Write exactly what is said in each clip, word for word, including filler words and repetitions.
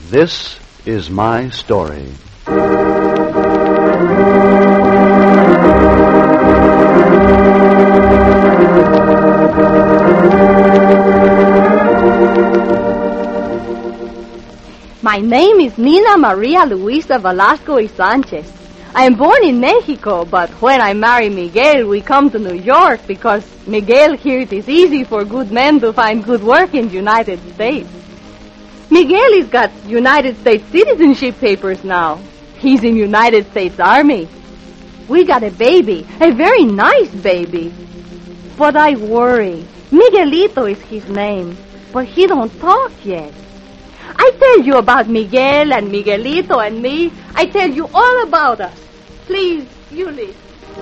This is my story. My name is Nina Maria Luisa Velasco y Sanchez. I am born in Mexico, but when I marry Miguel, we come to New York because Miguel here it is easy for good men to find good work in the United States. Miguel has got United States citizenship papers now. He's in United States Army. We got a baby, a very nice baby. But I worry. Miguelito is his name, but he don't talk yet. I tell you about Miguel and Miguelito and me. I tell you all about us. Please, you listen.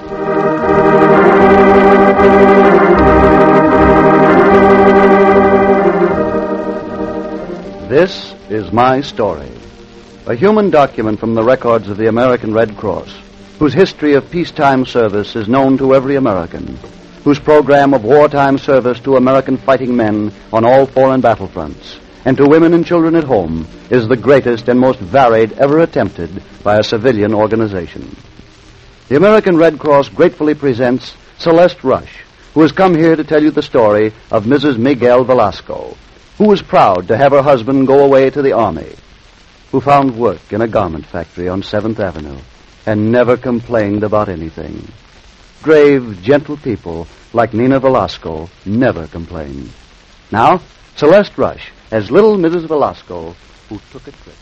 This is my story. A human document from the records of the American Red Cross, whose history of peacetime service is known to every American, whose program of wartime service to American fighting men on all foreign battlefronts and to women and children at home is the greatest and most varied ever attempted by a civilian organization. The American Red Cross gratefully presents Celeste Rush, who has come here to tell you the story of Missus Miguel Velasco, who was proud to have her husband go away to the Army, who found work in a garment factory on seventh Avenue and never complained about anything. Grave, gentle people like Nina Velasco never complain. Now, Celeste Rush as little Missus Velasco, who took a trip.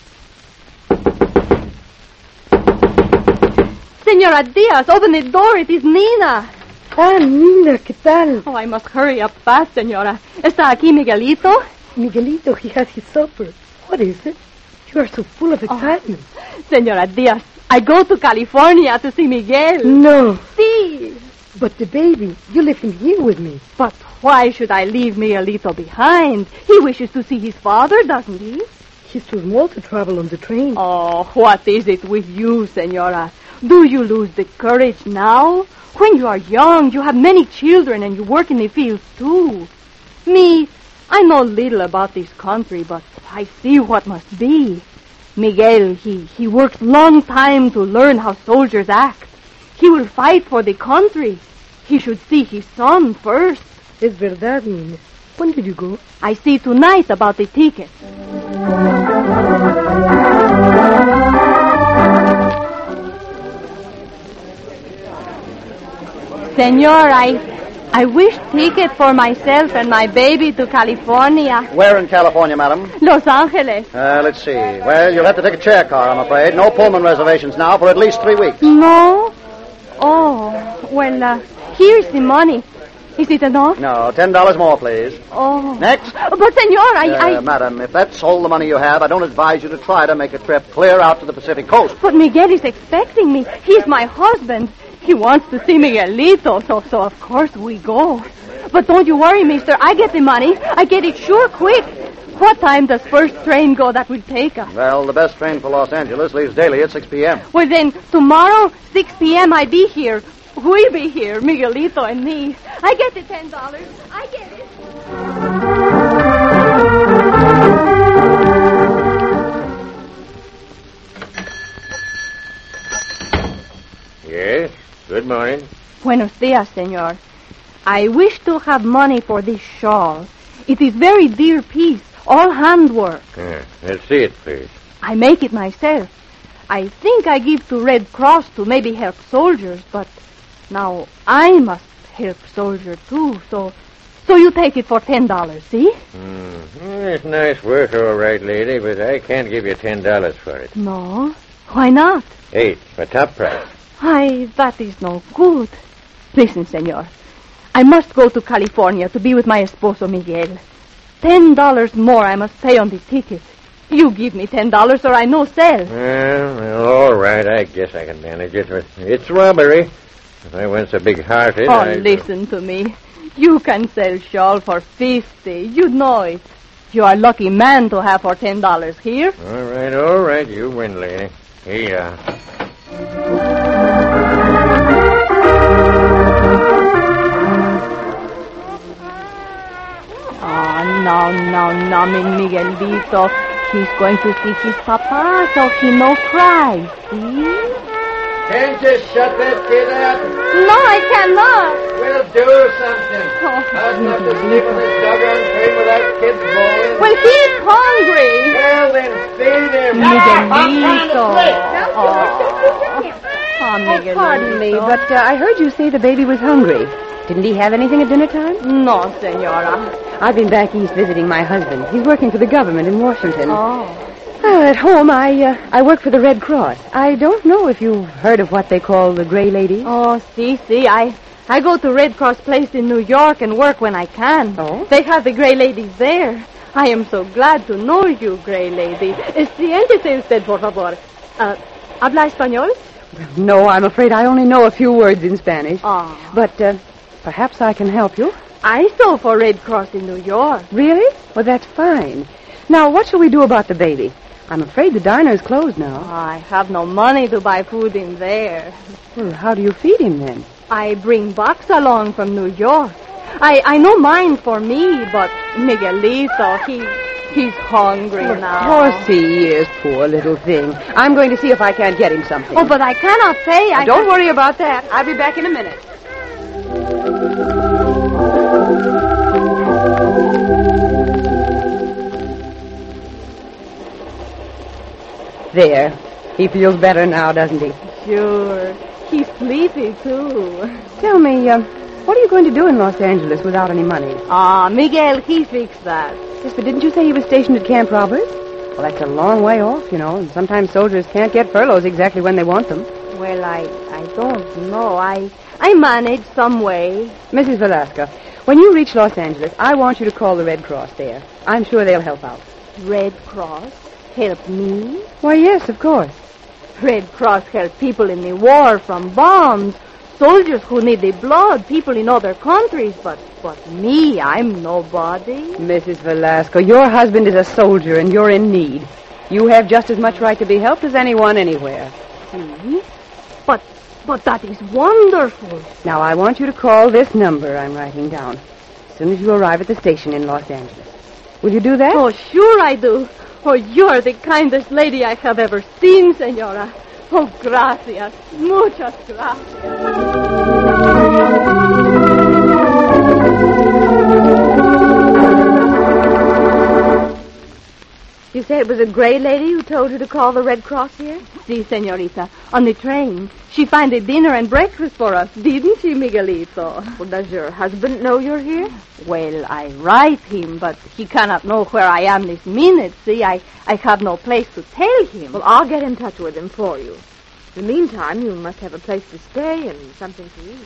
Senora Diaz, open the door. It is Nina. Ah, Nina, ¿qué tal? Oh, I must hurry up fast, senora. ¿Está aquí Miguelito? Miguelito, he has his supper. What is it? You are so full of excitement. Oh, Senora Diaz, I go to California to see Miguel. No. Si. But the baby, you live in here with me. But why should I leave Miguelito behind? He wishes to see his father, doesn't he? He's too small to travel on the train. Oh, what is it with you, senora? Do you lose the courage now? When you are young, you have many children and you work in the fields too. Me, I know little about this country, but I see what must be. Miguel, he, he works long time to learn how soldiers act. He will fight for the country. He should see his son first. Es verdad, Nina. When did you go? I see tonight about the ticket. Senor, I I wish ticket for myself and my baby to California. Where in California, madam? Los Angeles. Uh, let's see. Well, you'll have to take a chair car, I'm afraid. No Pullman reservations now for at least three weeks. No? Oh, well, uh, here's the money. Is it enough? No, ten dollars more, please. Oh. Next. But, senor, I... Uh, I... Madam, if that's all the money you have, I don't advise you to try to make a trip clear out to the Pacific coast. But Miguel is expecting me. He's my husband. He wants to see Miguelito, so, so of course we go. But don't you worry, mister. I get the money. I get it sure quick. What time does first train go that will take us? Well, the best train for Los Angeles leaves daily at six p.m. Well, then, tomorrow, six p.m., I be here. We'll be here, Miguelito and me. I get the ten dollars. I get it. Yes, good morning. Buenos dias, senor. I wish to have money for this shawl. It is very dear piece, all handwork. Yeah, let's see it, please. I make it myself. I think I give to Red Cross to maybe help soldiers, but now I must help soldier too, so so you take it for ten dollars, see? Mm. Well, it's nice work, all right, lady, but I can't give you ten dollars for it. No? Why not? Eight, my top price. Ay, that is no good. Listen, senor. I must go to California to be with my esposo Miguel. Ten dollars more I must pay on the ticket. You give me ten dollars or I no sell. Well, well, all right, I guess I can manage it, but it's robbery. If I weren't so big-hearted, Oh, I'd... listen to me. You can sell shawl for fifty. You know it. You are lucky man to have for ten dollars here. All right, all right, you win, lady. Here you are. Oh, no, no, no, mi Miguelito. he's going to see his papa, so he no cry, see? Can't you shut that kid up? No, I cannot. We'll do something. Oh. I'd love to sleep in this doggone train without kids bowling. Well, he's hungry. Well, then feed him. Miguelito. Oh, oh Miguelito. Pardon me, but uh, I heard you say the baby was hungry. Didn't he have anything at dinner time? No, senora. I've been back east visiting my husband. He's working for the government in Washington. Oh. Uh, at home, I uh, I work for the Red Cross. I don't know if you've heard of what they call the Gray Lady. Oh, see, see, I I go to Red Cross Place in New York and work when I can. Oh? They have the Gray Ladies there. I am so glad to know you, Gray Lady. Siéntese usted, por favor. Uh, ¿Habla español? No, I'm afraid I only know a few words in Spanish. Oh. But uh, perhaps I can help you. I sew for Red Cross in New York. Really? Well, that's fine. Now, what shall we do about the baby? I'm afraid the diner's closed now. I have no money to buy food in there. Well, how do you feed him then? I bring box along from New York. I, I no mind for me, but Miguelito, he he's hungry Of now. course he is, poor little thing. I'm going to see if I can't get him something. Oh, but I cannot pay. Now, I don't can... worry about that. I'll be back in a minute. There. He feels better now, doesn't he? Sure. He's sleepy, too. Tell me, uh, what are you going to do in Los Angeles without any money? Ah, Miguel, he fixed that. Yes, but didn't you say he was stationed at Camp Roberts? Well, that's a long way off, you know, and sometimes soldiers can't get furloughs exactly when they want them. Well, I I don't know. I I manage some way. Missus Velasco, when you reach Los Angeles, I want you to call the Red Cross there. I'm sure they'll help out. Red Cross help me? Why, yes, of course. Red Cross help people in the war from bombs, soldiers who need the blood, people in other countries, but but me, I'm nobody. Missus Velasco, your husband is a soldier and you're in need. You have just as much right to be helped as anyone anywhere. See? But but that is wonderful. Now, I want you to call this number I'm writing down as soon as you arrive at the station in Los Angeles. Will you do that? Oh, sure I do. Oh, you're the kindest lady I have ever seen, senora. Oh, gracias. Muchas gracias. You say it was a gray lady who told you to call the Red Cross here? Si, senorita. On the train. She found a dinner and breakfast for us, didn't she, Miguelito? Well, does your husband know you're here? Well, I write him, but he cannot know where I am this minute. See, I, I have no place to tell him. Well, I'll get in touch with him for you. In the meantime, you must have a place to stay and something to eat.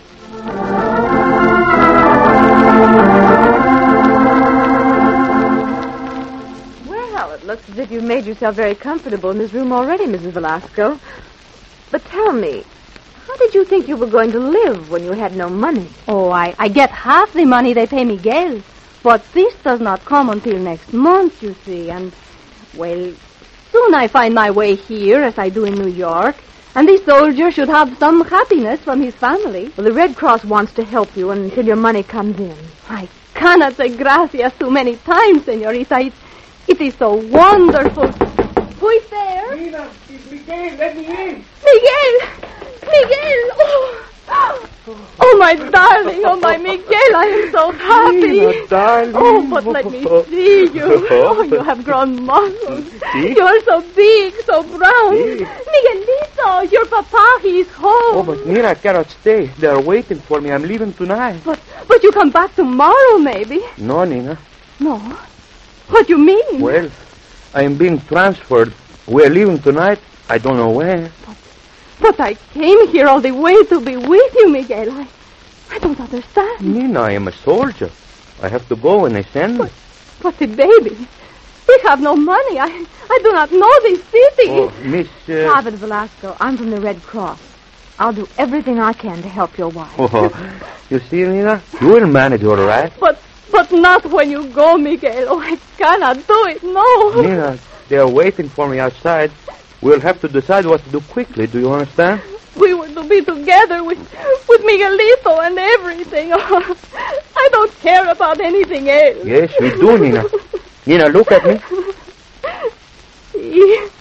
Well, it looks as if you've made yourself very comfortable in this room already, Missus Velasco. But tell me, how did you think you were going to live when you had no money? Oh, I, I get half the money they pay Miguel. But this does not come until next month, you see. And, well, soon I find my way here, as I do in New York. And the soldier should have some happiness from his family. Well, the Red Cross wants to help you until your money comes in. I cannot say gracias too many times, senorita. It, it is so wonderful. Who is there? Nina, it's Miguel. Let me in. Miguel! Miguel! Oh. Oh, my darling. Oh, my Miguel. I am so happy. Nina, darling. Oh, but let me see you. Oh, you have grown muscles. You are so big, so brown. Sí. Miguelito, your papa, he is home. Oh, but Nina, I cannot stay. They are waiting for me. I'm leaving tonight. But, but you come back tomorrow, maybe. No, Nina. No? What do you mean? Well, I am being transferred. We're leaving tonight. I don't know where. But I came here all the way to be with you, Miguel. I, I don't understand. Nina, I am a soldier. I have to go when they send me. But, but the baby, we have no money. I, I do not know this city. Oh, Miss... Uh... Private Velasco, I'm from the Red Cross. I'll do everything I can to help your wife. Oh, you see, Nina, you will manage all right. But, but not when you go, Miguel. Oh, I cannot do it, no. Nina, they are waiting for me outside. We'll have to decide what to do quickly. Do you understand? We were to be together with with Miguelito and everything. Oh, I don't care about anything else. Yes, we do, Nina. Nina, look at me.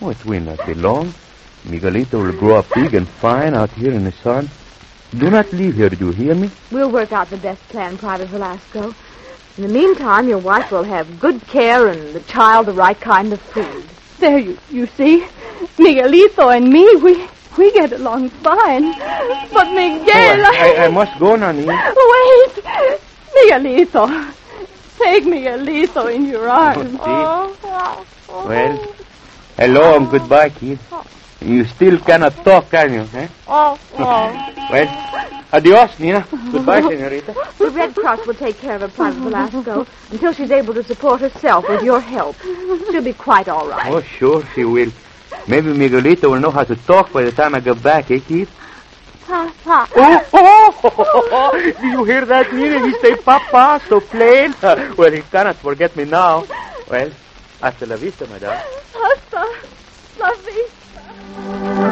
Oh, it will not be long. Miguelito will grow up big and fine out here in the sun. Do not leave here, do you hear me? We'll work out the best plan, Private Velasco. In the meantime, your wife will have good care and the child the right kind of food. There, you, you see, Miguelito and me, we we get along fine. But Miguel... Oh, I, I, I must go now, Nina. Wait! Miguelito. Take Miguelito in your arms. Oh, well, hello and goodbye, kid. You still cannot talk, can you? Eh? Oh, oh. Well, adios, Nina. Goodbye, senorita. The Red Cross will take care of her, Private Velasco, until she's able to support herself with your help. She'll be quite all right. Oh, sure she will. Maybe Miguelito will know how to talk by the time I get back, eh, kid? Papa. Oh, oh, oh, do you hear that, Nina? He say Papa so plain. Well, he cannot forget me now. Well, hasta la vista, madame. Hasta la vista.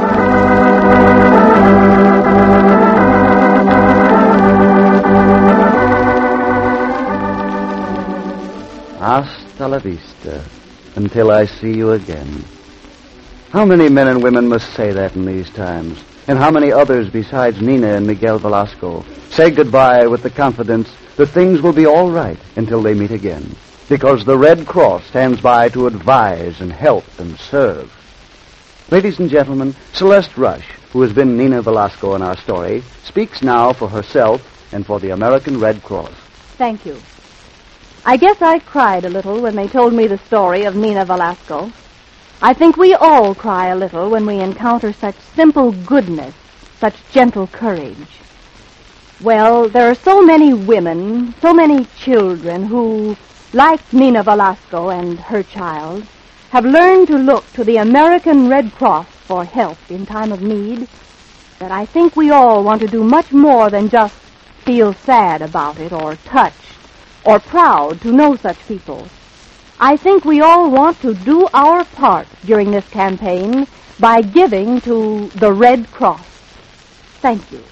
Hasta la vista, until I see you again. How many men and women must say that in these times? And how many others besides Nina and Miguel Velasco say goodbye with the confidence that things will be all right until they meet again, because the Red Cross stands by to advise and help and serve. Ladies and gentlemen, Celeste Rush, who has been Nina Velasco in our story, speaks now for herself and for the American Red Cross. Thank you. I guess I cried a little when they told me the story of Nina Velasco. I think we all cry a little when we encounter such simple goodness, such gentle courage. Well, there are so many women, so many children who, like Nina Velasco and her child, have learned to look to the American Red Cross for help in time of need, that I think we all want to do much more than just feel sad about it or touched or proud to know such people. I think we all want to do our part during this campaign by giving to the Red Cross. Thank you.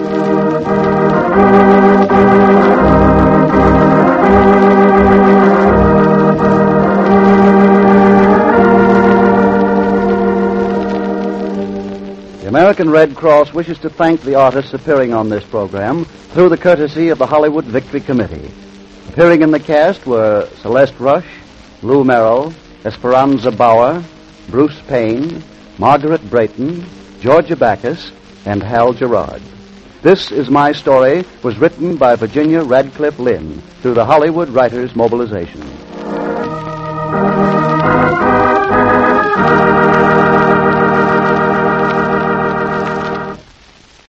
The American Red Cross wishes to thank the artists appearing on this program through the courtesy of the Hollywood Victory Committee. Appearing in the cast were Celeste Rush, Lou Merrill, Esperanza Bauer, Bruce Payne, Margaret Brayton, Georgia Backus, and Hal Gerard. This Is My Story was written by Virginia Radcliffe Lynn through the Hollywood Writers' Mobilization.